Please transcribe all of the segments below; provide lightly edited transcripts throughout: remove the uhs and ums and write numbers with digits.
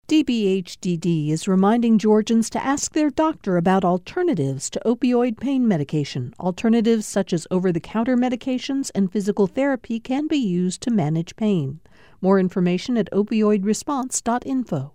DBHDD is reminding Georgians to ask their doctor about alternatives to opioid pain medication. Alternatives such as over-the-counter medications and physical therapy can be used to manage pain. More information at opioidresponse.info.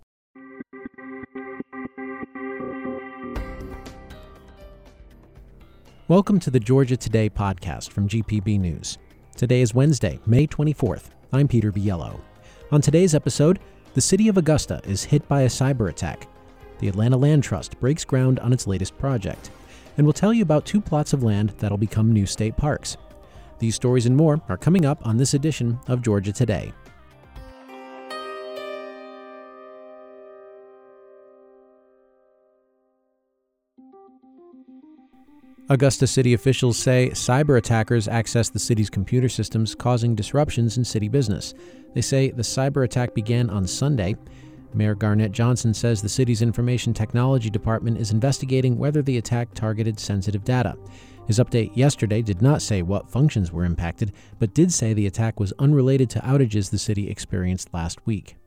Welcome to the Georgia Today podcast from GPB News. Today is Wednesday, May 24th. I'm Peter Biello. On today's episode, the city of Augusta is hit by a cyber attack. The Atlanta Land Trust breaks ground on its latest project. And we'll tell you about 2 plots of land that'll become new state parks. These stories and more are coming up on this edition of Georgia Today. Augusta city officials say cyber attackers accessed the city's computer systems, causing disruptions in city business. They say the cyber attack began on Sunday. Mayor Garnett Johnson says the city's information technology department is investigating whether the attack targeted sensitive data. His update yesterday did not say what functions were impacted, but did say the attack was unrelated to outages the city experienced last week.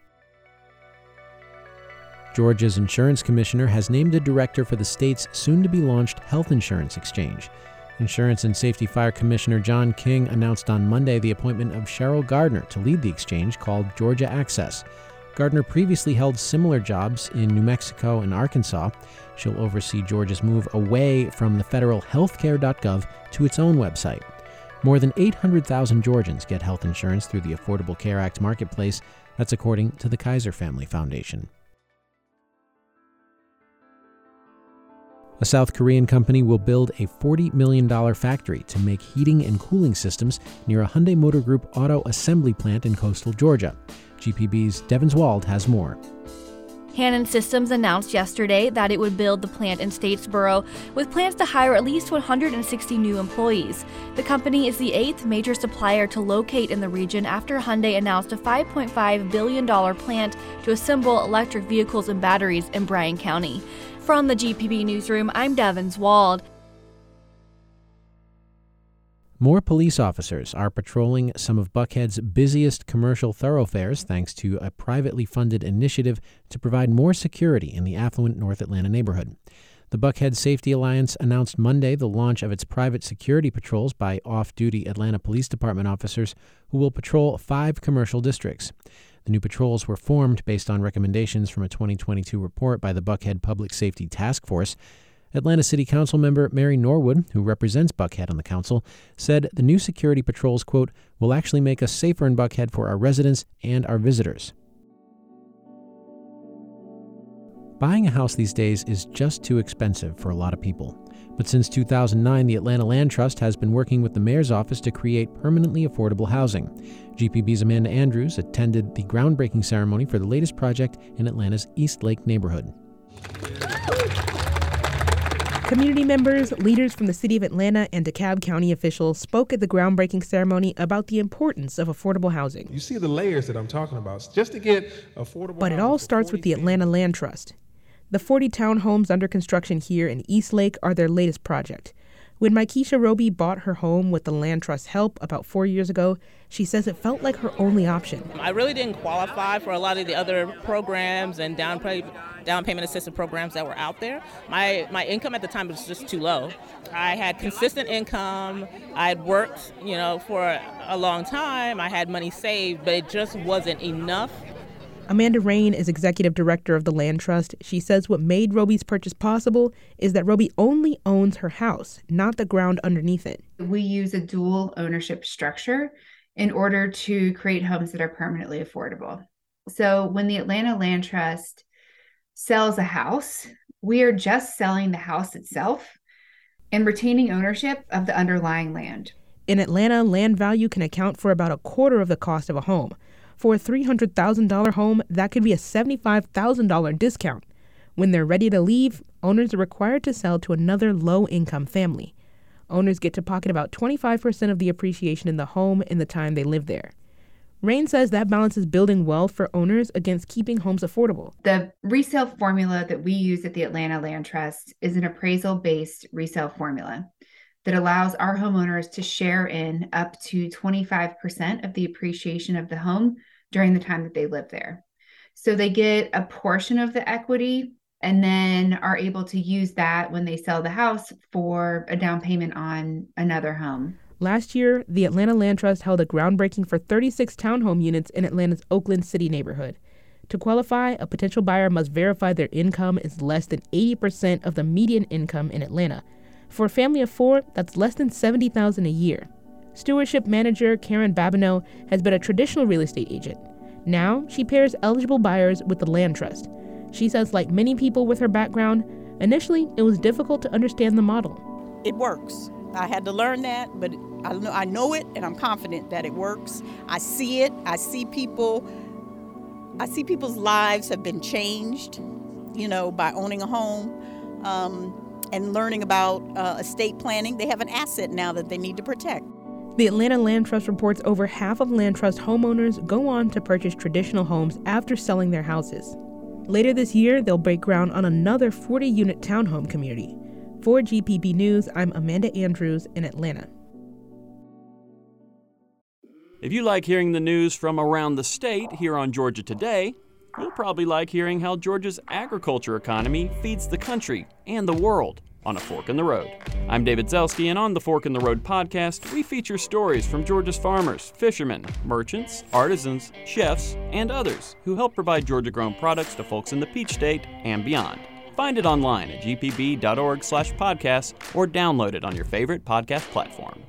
Georgia's insurance commissioner has named a director for the state's soon-to-be-launched health insurance exchange. Insurance and Safety Fire Commissioner John King announced on Monday the appointment of Cheryl Gardner to lead the exchange called Georgia Access. Gardner previously held similar jobs in New Mexico and Arkansas. She'll oversee Georgia's move away from the federal healthcare.gov to its own website. More than 800,000 Georgians get health insurance through the Affordable Care Act marketplace. That's according to the Kaiser Family Foundation. A South Korean company will build a $40 million factory to make heating and cooling systems near a Hyundai Motor Group auto assembly plant in coastal Georgia. GPB's Devins Wald has more. Hannon Systems announced yesterday that it would build the plant in Statesboro with plans to hire at least 160 new employees. The company is the 8th major supplier to locate in the region after Hyundai announced a $5.5 billion plant to assemble electric vehicles and batteries in Bryan County. From the GPB Newsroom, I'm Devins Wald. More police officers are patrolling some of Buckhead's busiest commercial thoroughfares thanks to a privately funded initiative to provide more security in the affluent North Atlanta neighborhood. The Buckhead Safety Alliance announced Monday the launch of its private security patrols by off-duty Atlanta Police Department officers who will patrol 5 commercial districts. The new patrols were formed based on recommendations from a 2022 report by the Buckhead Public Safety Task Force. Atlanta City Council member Mary Norwood, who represents Buckhead on the council, said the new security patrols, quote, will actually make us safer in Buckhead for our residents and our visitors. Buying a house these days is just too expensive for a lot of people. But since 2009, the Atlanta Land Trust has been working with the mayor's office to create permanently affordable housing. GPB's Amanda Andrews attended the groundbreaking ceremony for the latest project in Atlanta's East Lake neighborhood. Community members, leaders from the city of Atlanta, and DeKalb County officials spoke at the groundbreaking ceremony about the importance of affordable housing. You see the layers that I'm talking about, just to get affordable. But it all starts with the Atlanta Land Trust. The 40 townhomes under construction here in East Lake are their latest project. When Mykesha Roby bought her home with the Land Trust's help about 4 years ago, she says it felt like her only option. I really didn't qualify for a lot of the other programs and down payment assistance programs that were out there. My income at the time was just too low. I had consistent income. I had worked, for a long time. I had money saved, but it just wasn't enough. Amanda Rain is executive director of the Land Trust. She says what made Roby's purchase possible is that Roby only owns her house, not the ground underneath it. We use a dual ownership structure in order to create homes that are permanently affordable. So when the Atlanta Land Trust sells a house, we are just selling the house itself and retaining ownership of the underlying land. In Atlanta, land value can account for about a quarter of the cost of a home. For a $300,000 home, that could be a $75,000 discount. When they're ready to leave, owners are required to sell to another low-income family. Owners get to pocket about 25% of the appreciation in the home in the time they live there. Rain says that balances building wealth for owners against keeping homes affordable. The resale formula that we use at the Atlanta Land Trust is an appraisal-based resale formula that allows our homeowners to share in up to 25% of the appreciation of the home during the time that they live there. So they get a portion of the equity and then are able to use that when they sell the house for a down payment on another home. Last year, the Atlanta Land Trust held a groundbreaking for 36 townhome units in Atlanta's Oakland City neighborhood. To qualify, a potential buyer must verify their income is less than 80% of the median income in Atlanta. For a family of 4, that's less than $70,000 a year. Stewardship manager Karen Babineau has been a traditional real estate agent. Now, she pairs eligible buyers with the Land Trust. She says, like many people with her background, initially it was difficult to understand the model. It works. I had to learn that, but I know it, and I'm confident that it works. I see it. I see people's lives have been changed, by owning a home and learning about estate planning. They have an asset now that they need to protect. The Atlanta Land Trust reports over half of Land Trust homeowners go on to purchase traditional homes after selling their houses. Later this year, they'll break ground on another 40-unit townhome community. For GPB News, I'm Amanda Andrews in Atlanta. If you like hearing the news from around the state here on Georgia Today, you'll probably like hearing how Georgia's agriculture economy feeds the country and the world on A Fork in the Road. I'm David Zelski, and on the Fork in the Road podcast, we feature stories from Georgia's farmers, fishermen, merchants, artisans, chefs, and others who help provide Georgia-grown products to folks in the Peach State and beyond. Find it online at gpb.org/podcast or download it on your favorite podcast platform.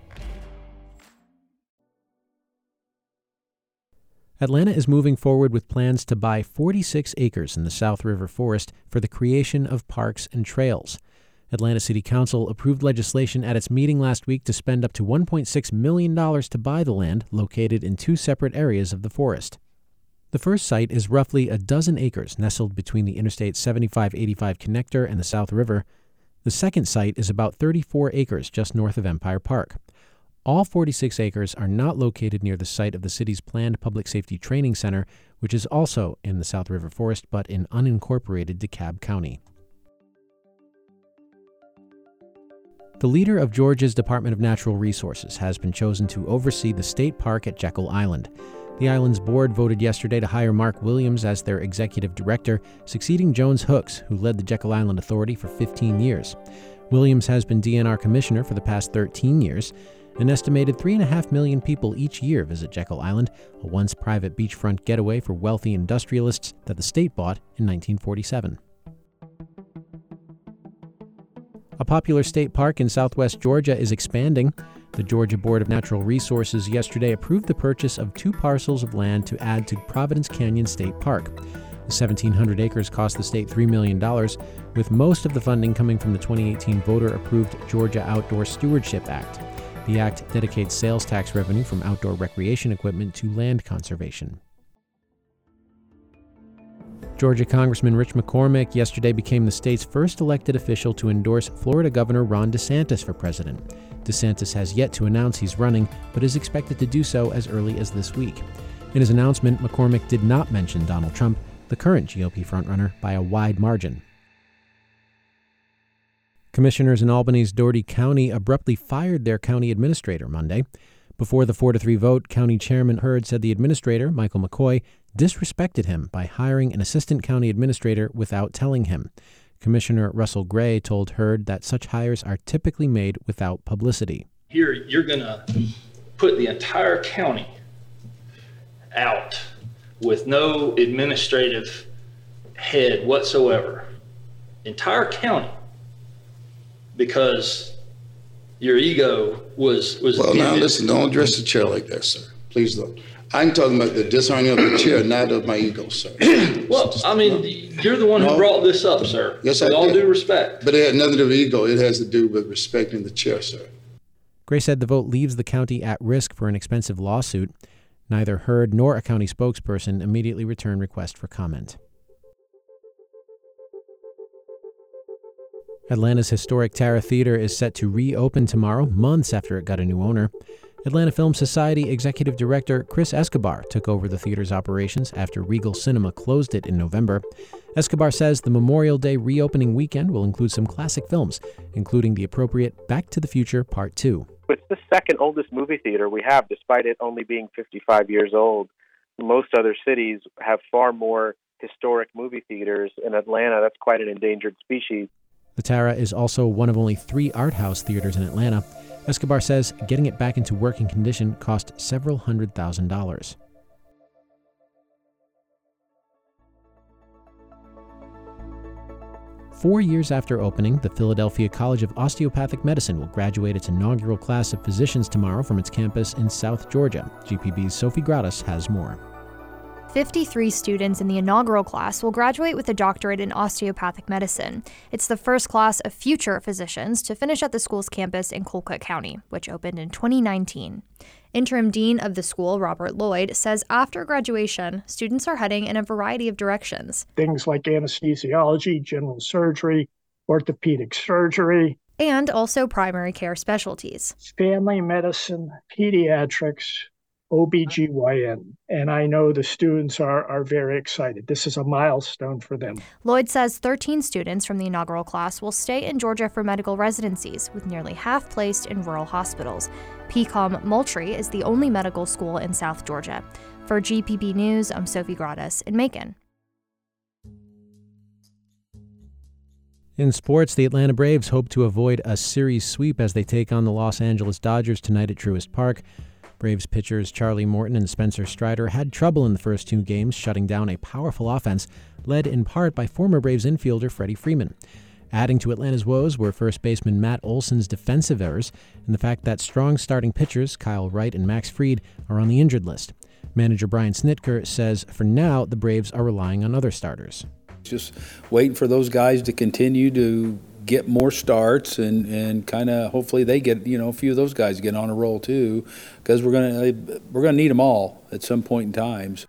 Atlanta is moving forward with plans to buy 46 acres in the South River Forest for the creation of parks and trails. Atlanta City Council approved legislation at its meeting last week to spend up to $1.6 million to buy the land located in 2 separate areas of the forest. The first site is roughly a dozen acres nestled between the Interstate 75-85 connector and the South River. The second site is about 34 acres just north of Empire Park. All 46 acres are not located near the site of the city's planned Public Safety Training Center, which is also in the South River Forest but in unincorporated DeKalb County. The leader of Georgia's Department of Natural Resources has been chosen to oversee the state park at Jekyll Island. The island's board voted yesterday to hire Mark Williams as their executive director, succeeding Jones Hooks, who led the Jekyll Island Authority for 15 years. Williams has been DNR commissioner for the past 13 years. An estimated 3.5 million people each year visit Jekyll Island, a once private beachfront getaway for wealthy industrialists that the state bought in 1947. A popular state park in southwest Georgia is expanding. The Georgia Board of Natural Resources yesterday approved the purchase of 2 parcels of land to add to Providence Canyon State Park. The 1,700 acres cost the state $3 million, with most of the funding coming from the 2018 voter-approved Georgia Outdoor Stewardship Act. The act dedicates sales tax revenue from outdoor recreation equipment to land conservation. Georgia Congressman Rich McCormick yesterday became the state's first elected official to endorse Florida Governor Ron DeSantis for president. DeSantis has yet to announce he's running, but is expected to do so as early as this week. In his announcement, McCormick did not mention Donald Trump, the current GOP frontrunner, by a wide margin. Commissioners in Albany's Dougherty County abruptly fired their county administrator Monday. Before the 4-3 vote, County Chairman Hurd said the administrator, Michael McCoy, disrespected him by hiring an assistant county administrator without telling him. Commissioner Russell Gray told Hurd that such hires are typically made without publicity. Here, you're going to put the entire county out with no administrative head whatsoever. Entire county. Because your ego was well, now listen, don't address the chair like that, sir. Please don't. I'm talking about the dishonoring of the chair, not of my ego, sir. Well, I mean, you're the one who brought this up, sir. Yes, with all due respect. But it had nothing to do with ego. It has to do with respecting the chair, sir. Gray said the vote leaves the county at risk for an expensive lawsuit. Neither Hurd nor a county spokesperson immediately returned request for comment. Atlanta's historic Tara Theater is set to reopen tomorrow, months after it got a new owner. Atlanta Film Society Executive Director Chris Escobar took over the theater's operations after Regal Cinema closed it in November. Escobar says the Memorial Day reopening weekend will include some classic films, including the appropriate Back to the Future Part 2. It's the second oldest movie theater we have, despite it only being 55 years old. Most other cities have far more historic movie theaters in Atlanta. That's quite an endangered species. The Tara is also one of only 3 art house theaters in Atlanta. Escobar says getting it back into working condition cost several $100,000. Four years after opening, the Philadelphia College of Osteopathic Medicine will graduate its inaugural class of physicians tomorrow from its campus in South Georgia. GPB's Sophie Gratis has more. 53 students in the inaugural class will graduate with a doctorate in osteopathic medicine. It's the first class of future physicians to finish at the school's campus in Colquitt County, which opened in 2019. Interim Dean of the school, Robert Lloyd, says after graduation, students are heading in a variety of directions. Things like anesthesiology, general surgery, orthopedic surgery. And also primary care specialties. Family medicine, pediatrics, OBGYN, and I know the students are very excited. This is a milestone for them. Lloyd says 13 students from the inaugural class will stay in Georgia for medical residencies, with nearly half placed in rural hospitals. PCOM Moultrie is the only medical school in South Georgia. For GPB News, I'm Sophie Gratis in Macon. In sports, the Atlanta Braves hope to avoid a series sweep as they take on the Los Angeles Dodgers tonight at Truist Park. Braves pitchers Charlie Morton and Spencer Strider had trouble in the first 2 games, shutting down a powerful offense, led in part by former Braves infielder Freddie Freeman. Adding to Atlanta's woes were first baseman Matt Olson's defensive errors and the fact that strong starting pitchers Kyle Wright and Max Fried are on the injured list. Manager Brian Snitker says for now the Braves are relying on other starters. Just waiting for those guys to continue to get more starts and kind of hopefully they get, a few of those guys get on a roll too, because we're gonna need them all at some point in times.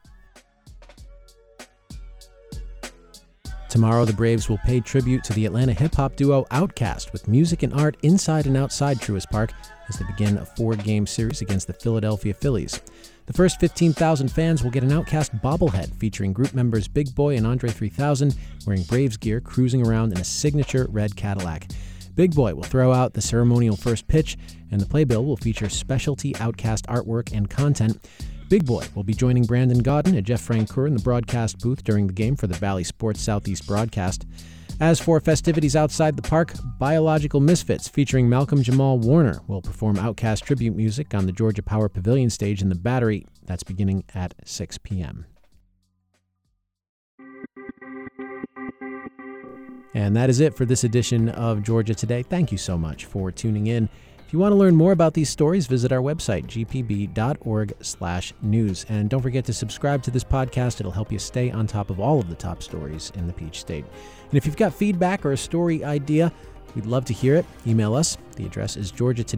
Tomorrow, the Braves will pay tribute to the Atlanta hip-hop duo Outkast with music and art inside and outside Truist Park as they begin a 4-game series against the Philadelphia Phillies. The first 15,000 fans will get an Outkast bobblehead featuring group members Big Boy and Andre 3000 wearing Braves gear cruising around in a signature red Cadillac. Big Boy will throw out the ceremonial first pitch, and the playbill will feature specialty Outkast artwork and content. Big Boy will be joining Brandon Gaudin and Jeff Francoeur in the broadcast booth during the game for the Valley Sports Southeast broadcast. As for festivities outside the park, Biological Misfits featuring Malcolm Jamal Warner will perform Outkast tribute music on the Georgia Power Pavilion stage in the Battery. That's beginning at 6 p.m. And that is it for this edition of Georgia Today. Thank you so much for tuning in. If you want to learn more about these stories, visit our website, gpb.org/news. And don't forget to subscribe to this podcast. It'll help you stay on top of all of the top stories in the Peach State. And if you've got feedback or a story idea, we'd love to hear it. Email us. The address is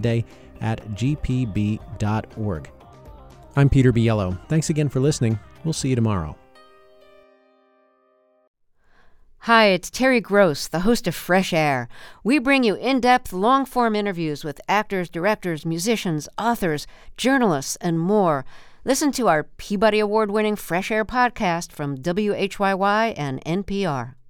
georgiatoday@gpb.org. I'm Peter Biello. Thanks again for listening. We'll see you tomorrow. Hi, it's Terry Gross, the host of Fresh Air. We bring you in-depth, long-form interviews with actors, directors, musicians, authors, journalists, and more. Listen to our Peabody Award-winning Fresh Air podcast from WHYY and NPR.